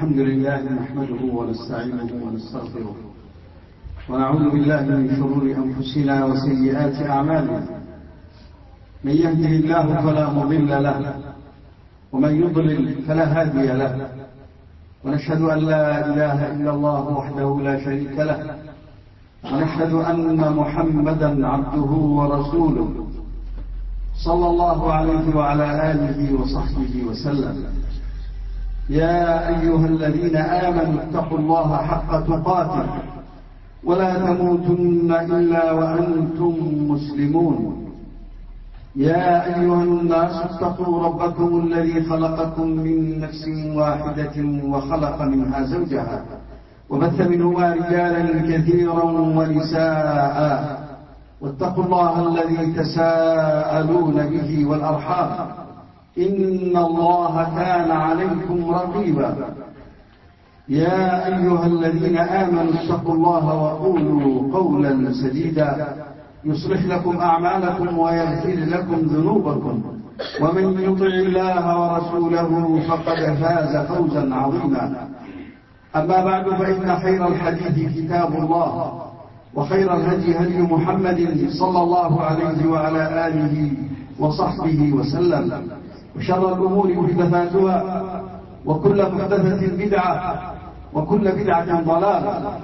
الحمد لله نحمده ونستعينه ونستغفره ونعوذ بالله من شرور أنفسنا وسيئات أعمالنا. من يهده الله فلا مضل له ومن يضلل فلا هادي له، ونشهد أن لا إله إلا الله وحده لا شريك له، ونشهد أن محمدا عبده ورسوله صلى الله عليه وعلى آله وصحبه وسلم. يا أيها الذين آمنوا اتقوا الله حق تقاته ولا تموتن إلا وأنتم مسلمون. يا أيها الناس اتقوا ربكم الذي خلقكم من نفس واحدة وخلق منها زوجها وبث منهما رجالا كثيرا ونساء، واتقوا الله الذي تساءلون به والأرحام إن الله كان عليكم رقيبا. يا أيها الذين آمنوا اتقوا الله وقولوا قولا سديدا يصلح لكم أعمالكم ويغفر لكم ذنوبكم، ومن يطع الله ورسوله فقد فاز فوزا عظيما. أما بعد، فإن خير الحديث كتاب الله، وخير الهدي هدي محمد صلى الله عليه وعلى آله وصحبه وسلم، وشر الأمور محدثاتها، وكل محدثة بدعة، وكل بدعة ضلالة.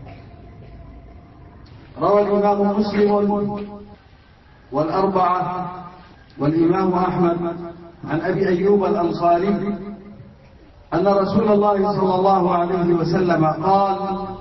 روى الإمام مسلم والأربعة والإمام أحمد عن أبي أيوب الأنصاري أن رسول الله صلى الله عليه وسلم قال: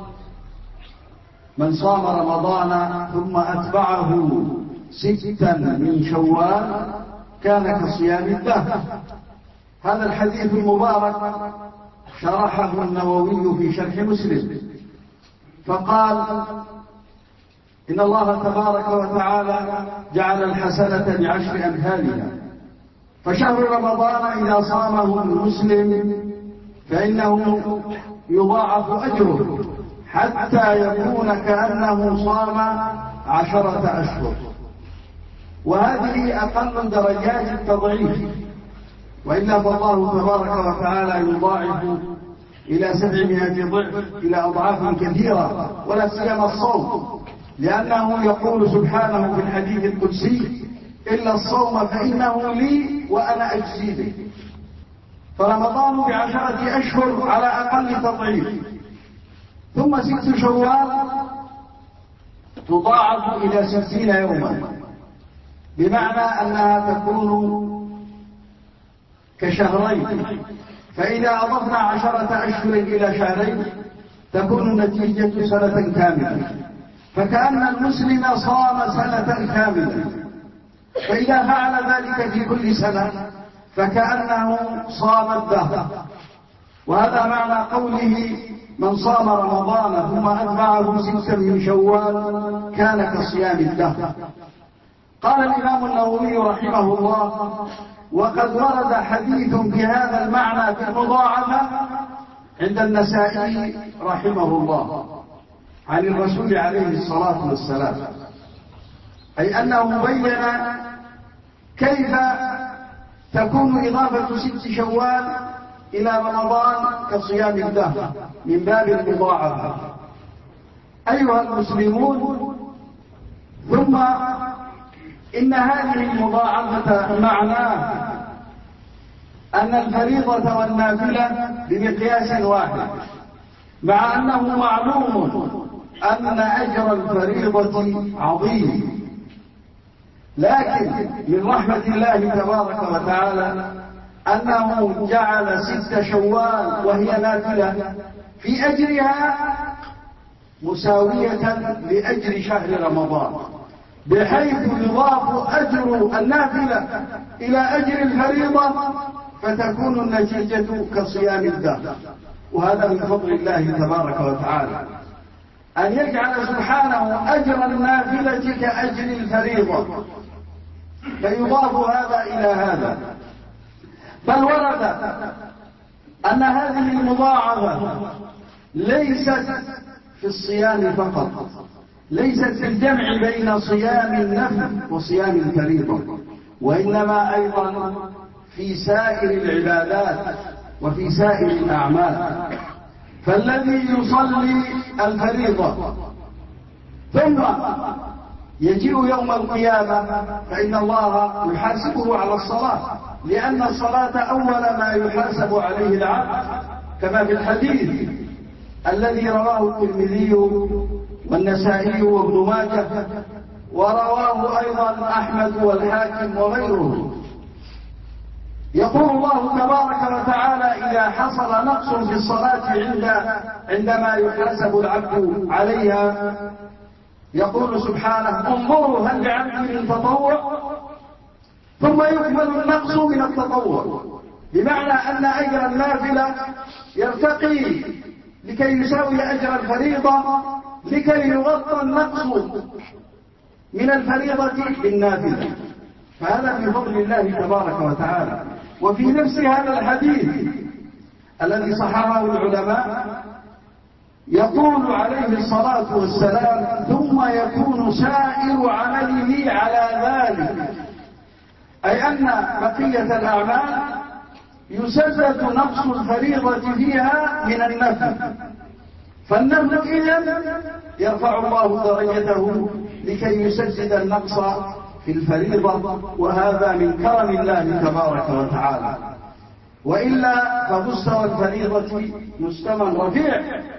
من صام رمضان ثم أتبعه 6 من شوال كان كصيام الدهر. هذا الحديث المبارك شرحه النووي في شرح مسلم، فقال: إن الله تبارك وتعالى جعل الحسنة ب10 أمثالها، فشهر رمضان إذا صامه المسلم فإنه يضاعف أجره حتى يكون كأنه صام 10 أشهر. وهذه أقل درجات التضعيف، وإلا فالله تبارك وتعالى يضاعف إلى 700 ضعف، إلى أضعاف كثيرة، ولا سيما الصوم، لأنه يقول سبحانه في الحديث القدسي: إلا الصوم فإنه لي وأنا أجزي به. فرمضان ب10 أشهر على أقل تضعيف، ثم 6 شوال تضاعف إلى 60 يوما، بمعنى أنها تكون كشهرين. فإذا أضفنا 10 أشهر إلى شهرين تكون النتيجة سنة كاملة، فكأن المسلم صام سنة كاملة. فإذا فعل ذلك في كل سنة فكأنه صام الدهر. وهذا معنى قوله: من صام رمضان ثم أتبعه 6 من شوال كان كصيام الدهر. قال الإمام النووي رحمه الله: وقد ورد حديث بهذا المعنى في المضاعفة عند النسائي رحمه الله عن الرسول عليه الصلاة والسلام، أي أنه بين كيف تكون إضافة 6 شوال إلى رمضان كصيام الدهر من باب المضاعفة. أيها المسلمون، ثم إن هذه المضاعفة معناه أن الفريضة والنافلة بمقياس واحد، مع أنه معلوم أن أجر الفريضة عظيم، لكن من رحمة الله تبارك وتعالى أنه جعل 6 شوال وهي نافلة في أجرها مساوية لأجر شهر رمضان، بحيث يضاف أجر النافلة إلى أجر الفريضة فتكون النتيجة كصيام الدهر. وهذا من فضل الله تبارك وتعالى، أن يجعل سبحانه أجر النافلة كأجر الفريضة، فيضاف هذا إلى هذا. بل ورد أن هذه المضاعفة ليست في الصيام فقط، ليست في الجمع بين صيام النفل وصيام الفريضة، وإنما أيضا في سائر العبادات وفي سائر الأعمال. فالذي يصلي الفريضة ثم يجيء يوم القيامة فإن الله يحاسبه على الصلاة، لأن الصلاة أول ما يحاسب عليه العبد، كما في الحديث الذي رواه الترمذي والنسائي وابن ماجه، ورواه أيضا أحمد والحاكم وغيره. يقول الله تبارك وتعالى: إذا حصل نقص في الصلاة عندما يحاسب العبد عليها، يقول سبحانه: انظروا هل لعبدي من تطوع، ثم يكمل النقص من التطوع، بمعنى أن أجر النافلة يرتقي لكي يساوي أجر الفريضة، لكي يغطى النقص من الفريضة بالنافلة. فهذا من فضل الله تبارك وتعالى. وفي نفس هذا الحديث الذي صححه العلماء يقول عليه الصلاة والسلام: ثم يكون سائر عمله على ذلك، أي أن بقية الأعمال يسدد نقص الفريضة فيها من النفل، فالنفل إذن يرفع الله درجته لكي يسدد النقص في الفريضة، وهذا من كرم الله تبارك وتعالى. وإلا فمستوى الفريضة مستوى رفيع،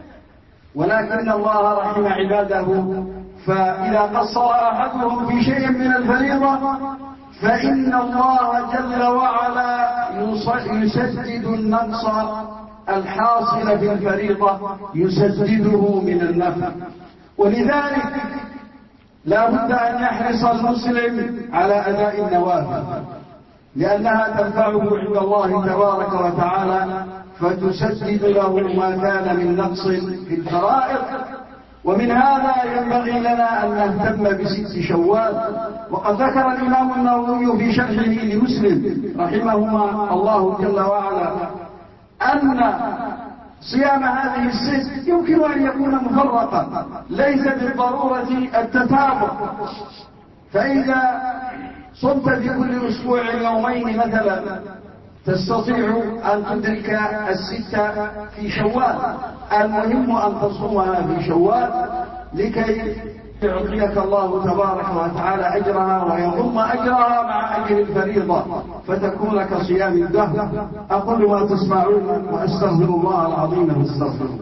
ولكن الله رحم عباده، فإذا قصر أحدهم في شيء من الفريضة فإن الله جل وعلا يسدد النقص الحاصل في الفريضة، يسدده من النفل. ولذلك لا بد أن يحرص المسلم على أداء النوافل، لأنها تنفعه عند الله تبارك وتعالى، فتسدد له ما كان من نقص في الفرائض. ومن هذا ينبغي لنا أن نهتم بست شوال. وقد ذكر الإمام النووي في شرحه لمسلم رحمهما الله جل وعلا أن صيام هذه الست يمكن أن يكون مفرقا، ليس بالضرورة التتابع. فإذا صمت في كل أسبوع يومين مثلا تستطيع أن تدرك الستة في شوال. المهم أن تصومها في شوال لكي يعطيك الله تبارك وتعالى أجرها، ويضم أجرها مع أجر الفريضة، فتكون كصيام الدهر. أقول ما تسمعون وأستغفر الله العظيم واستغفروه.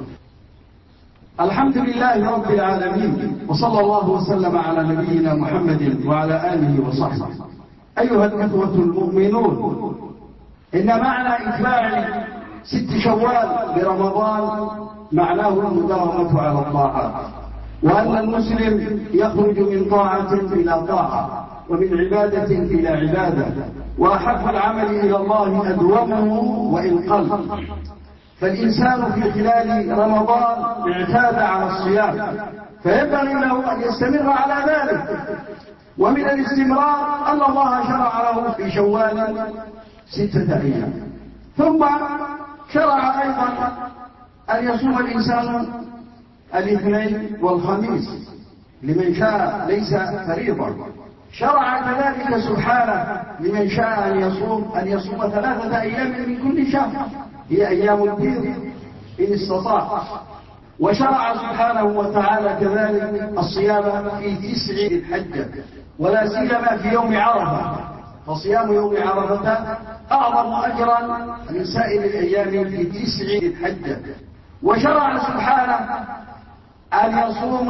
الحمد لله رب العالمين، وصلى الله وسلم على نبينا محمد وعلى آله وصحبه. أيها الإخوة المؤمنون، إن معنى إتباع 6 شوال برمضان معناه المداومة على الطاعات، وأن المسلم يخرج من طاعة إلى طاعة، ومن عبادة إلى عبادة، وأحب العمل إلى الله أدومه وإن قل. فالإنسان في خلال رمضان اعتاد على الصيام، فينبغي له أن يستمر على ذلك. ومن الاستمرار أن الله شرع له في شوال 6 أيام، ثم شرع أيضا أن يصوم الإنسان الاثنين والخميس لمن شاء، ليس فريضة. شرع كذلك سبحانه لمن شاء أن يصوم 3 أيام من كل شهر، هي أيام البيض إن استطاع. وشرع سبحانه وتعالى كذلك الصيام في 9 ذي الحجة، ولا سيما في يوم عرفة، فصيام يوم عرفة أعظم أجرا من سائر الأيام في 9 ذي الحجة. وشرع سبحانه أن يصوم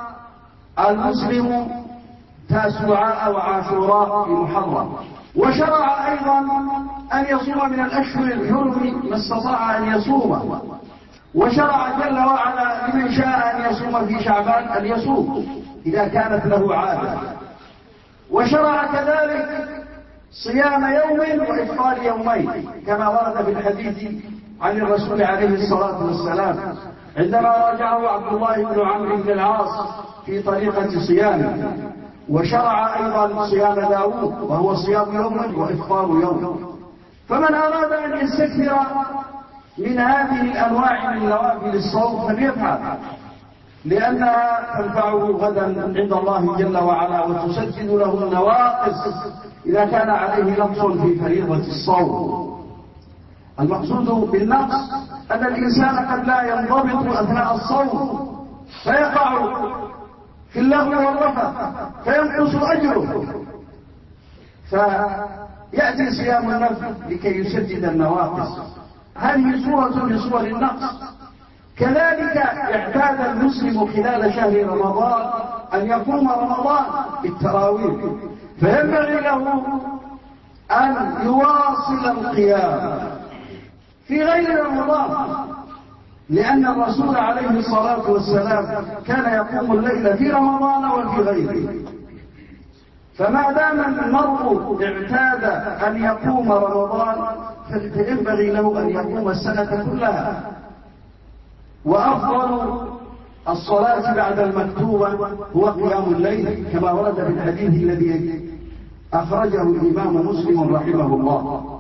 المسلم تاسوعاء وعاشوراء في محرم. وشرع أيضا أن يصوم من الأشهر الحرم ما استطاع أن يصوم. وشرع جل وعلا لمن شاء أن يصوم في شعبان أن يصوم إذا كانت له عادة. وشرع كذلك صيام يوم وإفطار يومين، كما ورد في الحديث عن الرسول عليه الصلاة والسلام عندما راجعه عبد الله بن عمرو بن العاص في طريقة صيامه. وشرع أيضا صيام داود، وهو صيام يوم وإفطار يوم. فمن أراد أن يستكثر من هذه الأنواع من نوافل الصوم فليفعل، لأنها تنفعه غدا عند الله جل وعلا، وتسدد له النواقص إذا كان عليه نقص في فريضة الصوم. المقصود بالنقص أن الإنسان قد لا ينضبط أثناء الصوم فيقع في اللغو والرفث فينقص أجره، فيأتي صيام النفل لكي يسدد النواقص. هذه صورة من صور النقص. كذلك اعتاد المسلم خلال شهر رمضان أن يقوم رمضان بالتراويح، فينبغي له أن يواصل القيام في غير رمضان، لأن الرسول عليه الصلاة والسلام كان يقوم الليل في رمضان وفي غيره. فما دام المرء اعتاد أن يقوم رمضان فينبغي له أن يقوم السنة كلها. وأفضل الصلاة بعد المكتوبة هو قيام الليل، كما ورد في الحديث الذي أخرجه الإمام مسلم رحمه الله.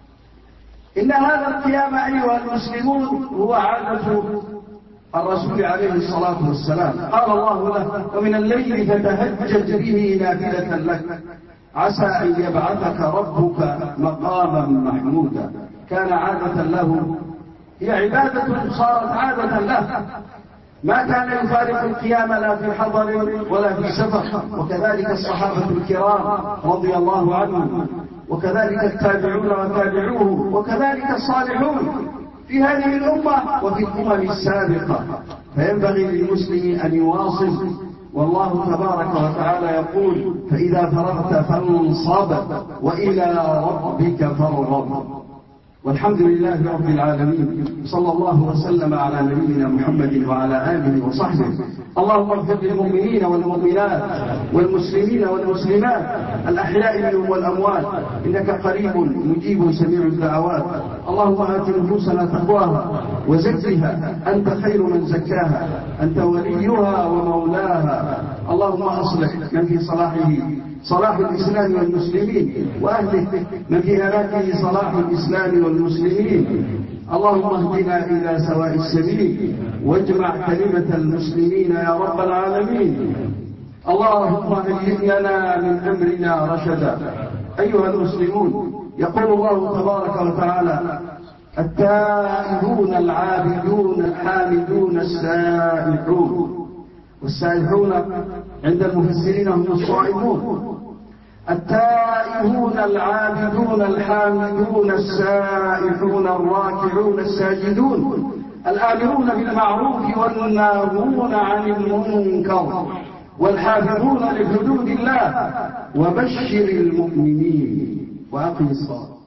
إن هذا القيام أيها المسلمون هو عادة الرسول عليه الصلاة والسلام، قال الله له: ومن الليل فتهجد به نافلة لك عسى أن يبعثك ربك مقاما محمودا. كان عادة له، هي عبادة صارت عادة له، ما كان يفارق القيام لا في حضر ولا في سفر. وكذلك الصحابة الكرام رضي الله عنهم، وكذلك التابعون وتابعوهم، وكذلك الصالحون في هذه الأمة وفي الأمم السابقة. فينبغي للمسلم أن يواصل، والله تبارك وتعالى يقول: فإذا فرغت فانصب وإلى ربك فارغب. والحمد لله رب العالمين، صلى الله وسلم على نبينا محمد وعلى آله وصحبه. اللهم اغفر للمؤمنين والمؤمنات والمسلمين والمسلمات الأحياء منهم والأموات، إنك قريب مجيب سميع الدعوات. اللهم آت نفوسنا تقواها وزكها، أنت خير من زكاها، أنت وليها ومولاها. اللهم أصلح من في صلاحه صلاح الإسلام والمسلمين، وأهله من في هلاكه صلاح الإسلام والمسلمين. اللهم اهدنا إلى سواء السبيل واجمع كلمة المسلمين يا رب العالمين. اللهم هيئ لنا من أمرنا رشدا. أيها المسلمون، يقول الله تبارك وتعالى: التائبون العابدون الحامدون السائحون. والسائحون عند المفسرين هم الصائمون. التائبون العابدون الحامدون السائحون الراكعون الساجدون الآمرون بالمعروف والناهون عن المنكر والحافظون لحدود الله وبشر المؤمنين. وأقم الصلاة.